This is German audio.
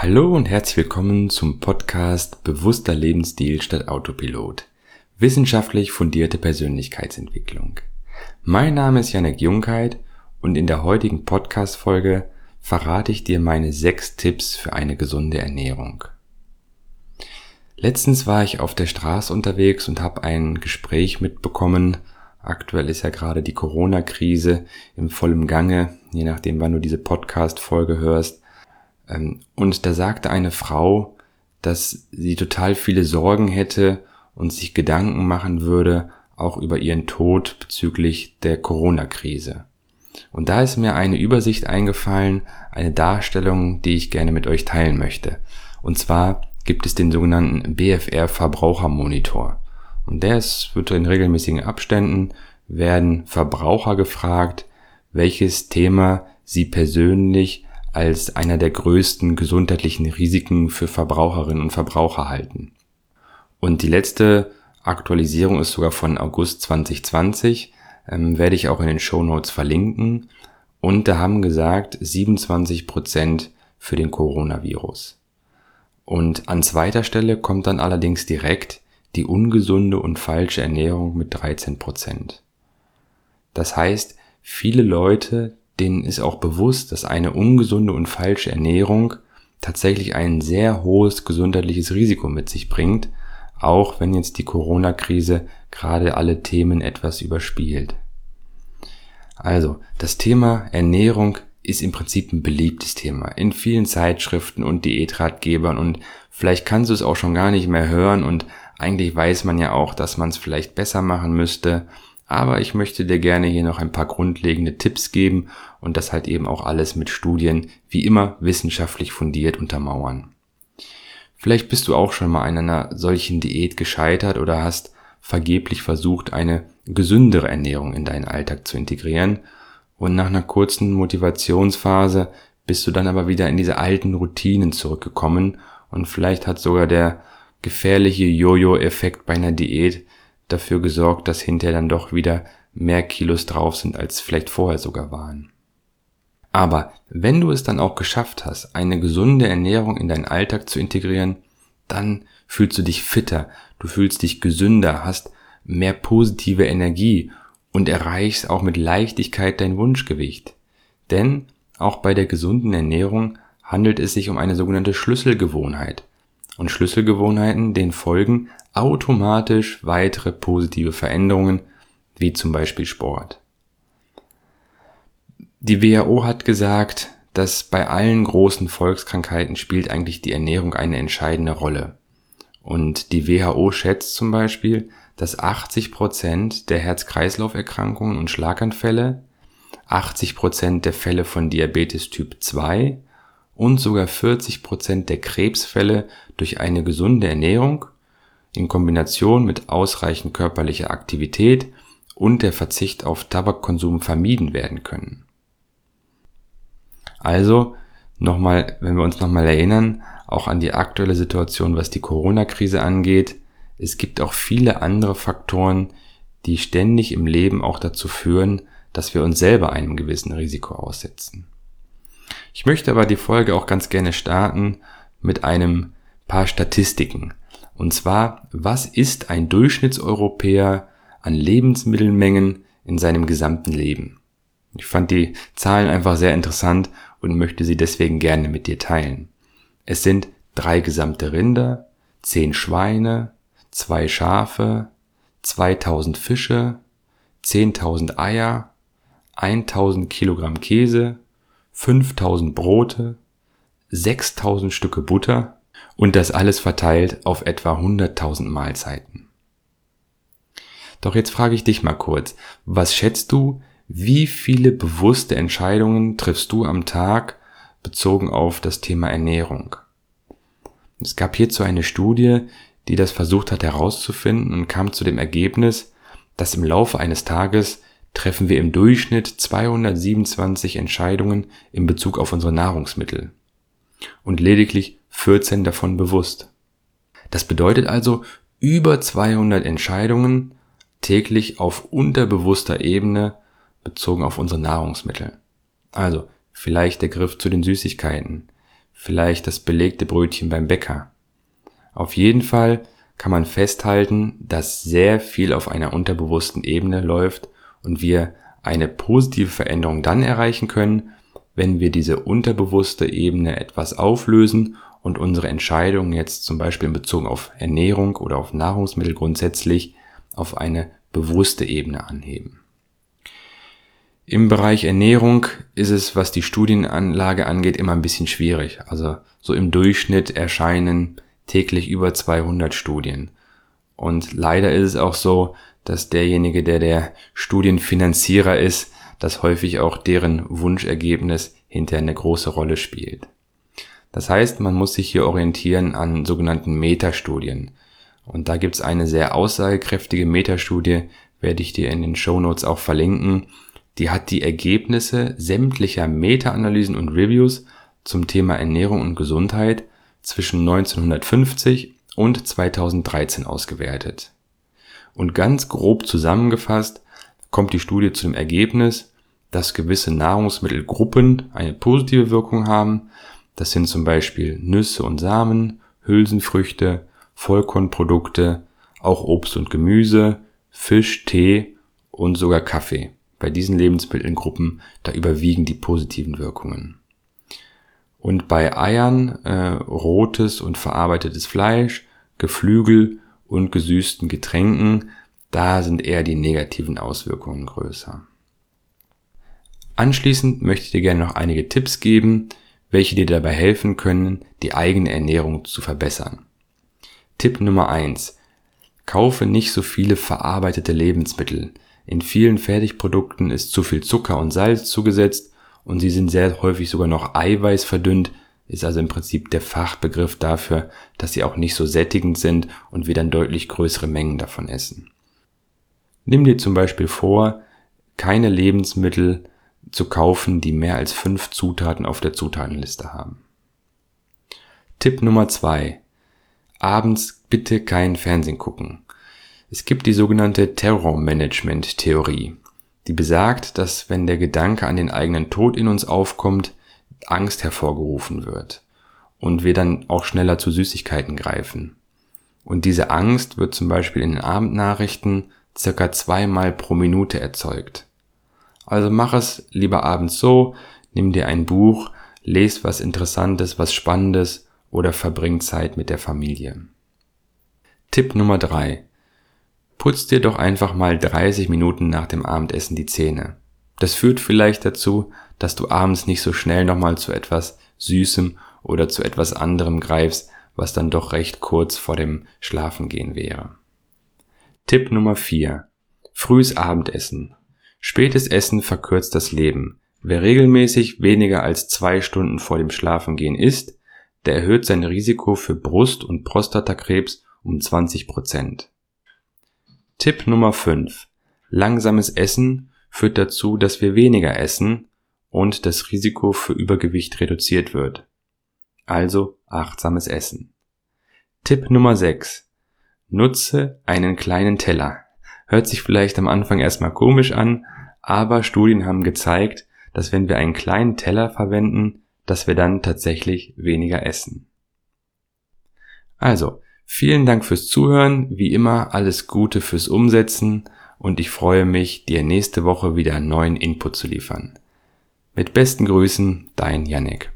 Hallo und herzlich willkommen zum Podcast Bewusster Lebensstil statt Autopilot. Wissenschaftlich fundierte Persönlichkeitsentwicklung. Mein Name ist Jannik Jungheit und in der heutigen Podcast-Folge verrate ich dir meine 6 Tipps für eine gesunde Ernährung. Letztens war ich auf der Straße unterwegs und habe ein Gespräch mitbekommen. Aktuell ist ja gerade die Corona-Krise im vollen Gange, je nachdem wann du diese Podcast-Folge hörst. Und da sagte eine Frau, dass sie total viele Sorgen hätte und sich Gedanken machen würde, auch über ihren Tod bezüglich der Corona-Krise. Und da ist mir eine Übersicht eingefallen, eine Darstellung, die ich gerne mit euch teilen möchte. Und zwar gibt es den sogenannten BfR-Verbrauchermonitor. Und wird in regelmäßigen Abständen, werden Verbraucher gefragt, welches Thema sie persönlich als einer der größten gesundheitlichen Risiken für Verbraucherinnen und Verbraucher halten. Und die letzte Aktualisierung ist sogar von August 2020, werde ich auch in den Shownotes verlinken. Und da haben gesagt 27% für den Coronavirus. Und an zweiter Stelle kommt dann allerdings direkt die ungesunde und falsche Ernährung mit 13%. Das heißt, viele Leute, denen ist auch bewusst, dass eine ungesunde und falsche Ernährung tatsächlich ein sehr hohes gesundheitliches Risiko mit sich bringt, auch wenn jetzt die Corona-Krise gerade alle Themen etwas überspielt. Also, das Thema Ernährung ist im Prinzip ein beliebtes Thema in vielen Zeitschriften und Diätratgebern und vielleicht kannst du es auch schon gar nicht mehr hören und eigentlich weiß man ja auch, dass man es vielleicht besser machen müsste. Aber ich möchte dir gerne hier noch ein paar grundlegende Tipps geben und das halt eben auch alles mit Studien, wie immer wissenschaftlich fundiert untermauern. Vielleicht bist du auch schon mal an einer solchen Diät gescheitert oder hast vergeblich versucht, eine gesündere Ernährung in deinen Alltag zu integrieren und nach einer kurzen Motivationsphase bist du dann aber wieder in diese alten Routinen zurückgekommen und vielleicht hat sogar der gefährliche Jojo-Effekt bei einer Diät dafür gesorgt, dass hinterher dann doch wieder mehr Kilos drauf sind, als vielleicht vorher sogar waren. Aber wenn du es dann auch geschafft hast, eine gesunde Ernährung in deinen Alltag zu integrieren, dann fühlst du dich fitter, du fühlst dich gesünder, hast mehr positive Energie und erreichst auch mit Leichtigkeit dein Wunschgewicht. Denn auch bei der gesunden Ernährung handelt es sich um eine sogenannte Schlüsselgewohnheit. Und Schlüsselgewohnheiten, denen folgen automatisch weitere positive Veränderungen, wie zum Beispiel Sport. Die WHO hat gesagt, dass bei allen großen Volkskrankheiten spielt eigentlich die Ernährung eine entscheidende Rolle. Und die WHO schätzt zum Beispiel, dass 80% der Herz-Kreislauf-Erkrankungen und Schlaganfälle, 80% der Fälle von Diabetes Typ 2 und sogar 40% der Krebsfälle durch eine gesunde Ernährung in Kombination mit ausreichend körperlicher Aktivität und der Verzicht auf Tabakkonsum vermieden werden können. Also, wenn wir uns nochmal erinnern, auch an die aktuelle Situation, was die Corona-Krise angeht, es gibt auch viele andere Faktoren, die ständig im Leben auch dazu führen, dass wir uns selber einem gewissen Risiko aussetzen. Ich möchte aber die Folge auch ganz gerne starten mit einem paar Statistiken. Und zwar, was ist ein Durchschnittseuropäer an Lebensmittelmengen in seinem gesamten Leben? Ich fand die Zahlen einfach sehr interessant und möchte sie deswegen gerne mit dir teilen. Es sind 3 gesamte Rinder, 10 Schweine, 2 Schafe, 2000 Fische, 10.000 Eier, 1000 Kilogramm Käse, 5000 Brote, 6000 Stücke Butter und das alles verteilt auf etwa 100.000 Mahlzeiten. Doch jetzt frage ich dich mal kurz, was schätzt du, wie viele bewusste Entscheidungen triffst du am Tag bezogen auf das Thema Ernährung? Es gab hierzu eine Studie, die das versucht hat herauszufinden und kam zu dem Ergebnis, dass im Laufe eines Tages treffen wir im Durchschnitt 227 Entscheidungen in Bezug auf unsere Nahrungsmittel und lediglich 14 davon bewusst. Das bedeutet also über 200 Entscheidungen täglich auf unterbewusster Ebene bezogen auf unsere Nahrungsmittel. Also vielleicht der Griff zu den Süßigkeiten, vielleicht das belegte Brötchen beim Bäcker. Auf jeden Fall kann man festhalten, dass sehr viel auf einer unterbewussten Ebene läuft und wir eine positive Veränderung dann erreichen können, wenn wir diese unterbewusste Ebene etwas auflösen und unsere Entscheidungen jetzt zum Beispiel in Bezug auf Ernährung oder auf Nahrungsmittel grundsätzlich auf eine bewusste Ebene anheben. Im Bereich Ernährung ist es, was die Studienlage angeht, immer ein bisschen schwierig. Also so im Durchschnitt erscheinen täglich über 200 Studien. Und leider ist es auch so, dass derjenige, der Studienfinanzierer ist, dass häufig auch deren Wunschergebnis hinterher eine große Rolle spielt. Das heißt, man muss sich hier orientieren an sogenannten Metastudien. Und da gibt's eine sehr aussagekräftige Metastudie, werde ich dir in den Shownotes auch verlinken. Die hat die Ergebnisse sämtlicher Meta-Analysen und Reviews zum Thema Ernährung und Gesundheit zwischen 1950 und 2013 ausgewertet. Und ganz grob zusammengefasst kommt die Studie zu dem Ergebnis, dass gewisse Nahrungsmittelgruppen eine positive Wirkung haben. Das sind zum Beispiel Nüsse und Samen, Hülsenfrüchte, Vollkornprodukte, auch Obst und Gemüse, Fisch, Tee und sogar Kaffee. Bei diesen Lebensmittelgruppen, da überwiegen die positiven Wirkungen. Und bei Eiern, rotes und verarbeitetes Fleisch, Geflügel und gesüßten Getränken, da sind eher die negativen Auswirkungen größer. Anschließend möchte ich dir gerne noch einige Tipps geben, welche dir dabei helfen können, die eigene Ernährung zu verbessern. Tipp Nummer 1. Kaufe nicht so viele verarbeitete Lebensmittel. In vielen Fertigprodukten ist zu viel Zucker und Salz zugesetzt und sie sind sehr häufig sogar noch Eiweiß verdünnt, ist also im Prinzip der Fachbegriff dafür, dass sie auch nicht so sättigend sind und wir dann deutlich größere Mengen davon essen. Nimm dir zum Beispiel vor, keine Lebensmittel zu kaufen, die mehr als 5 Zutaten auf der Zutatenliste haben. Tipp Nummer 2. Abends bitte kein Fernsehen gucken. Es gibt die sogenannte Terrormanagement-Theorie, die besagt, dass wenn der Gedanke an den eigenen Tod in uns aufkommt, Angst hervorgerufen wird und wir dann auch schneller zu Süßigkeiten greifen. Und diese Angst wird zum Beispiel in den Abendnachrichten circa 2-mal pro Minute erzeugt. Also mach es lieber abends so, nimm dir ein Buch, lese was Interessantes, was Spannendes oder verbring Zeit mit der Familie. Tipp Nummer 3. Putz dir doch einfach mal 30 Minuten nach dem Abendessen die Zähne. Das führt vielleicht dazu, dass du abends nicht so schnell nochmal zu etwas Süßem oder zu etwas anderem greifst, was dann doch recht kurz vor dem Schlafengehen wäre. Tipp Nummer 4. Frühes Abendessen. Spätes Essen verkürzt das Leben. Wer regelmäßig weniger als 2 Stunden vor dem Schlafengehen isst, der erhöht sein Risiko für Brust- und Prostatakrebs um 20%. Tipp Nummer 5. Langsames Essen führt dazu, dass wir weniger essen und das Risiko für Übergewicht reduziert wird. Also achtsames Essen. Tipp Nummer 6. Nutze einen kleinen Teller. Hört sich vielleicht am Anfang erstmal komisch an, aber Studien haben gezeigt, dass wenn wir einen kleinen Teller verwenden, dass wir dann tatsächlich weniger essen. Also, vielen Dank fürs Zuhören, wie immer alles Gute fürs Umsetzen und ich freue mich, dir nächste Woche wieder einen neuen Input zu liefern. Mit besten Grüßen, dein Yannick.